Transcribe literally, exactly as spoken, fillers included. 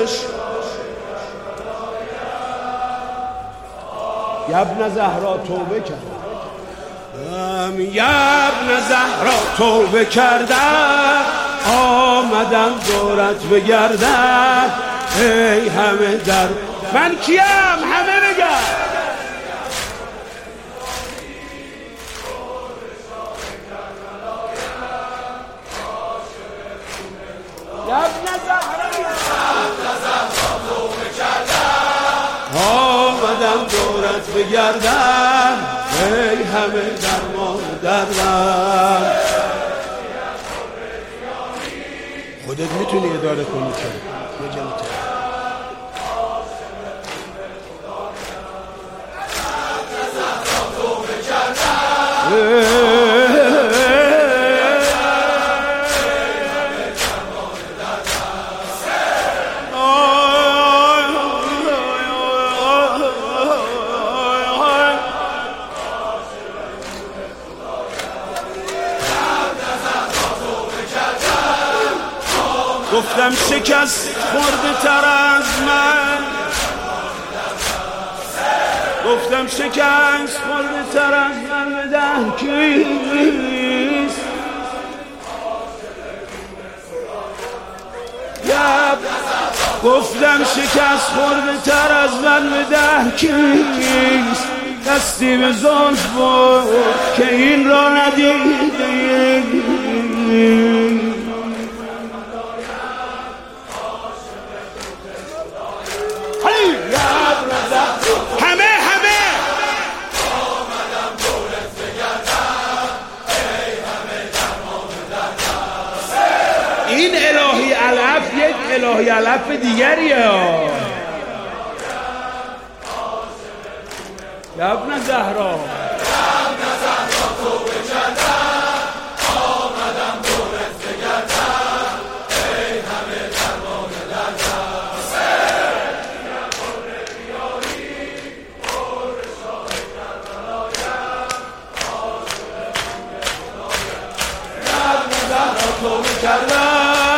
دورش یبن زهرا توبه کردم، یبن زهرا توبه کردم، آمدم دورت بگردم. ای همه در من کیم؟ همه بگم یبن زهرا توبه کردم، آمدم دورت بگردم. ای همه درمان دردم. خودت میتونی اداره کنی که بگم گفتم شکست خورده تر از من، گفتم شکست خورده تر از من بده کیست؟ گفتم شکست خورده تر از من بده کیست؟ دستی به زلف بود که این را ندیده. همه همه آمدم دورت بگردم. ای همه درمان دردم. این الهی علف یک الهی علف دیگریه. یبن زهرا توبه کردم، آمدم دورت بگردم. ای همه درمان دردم. توبه کردم،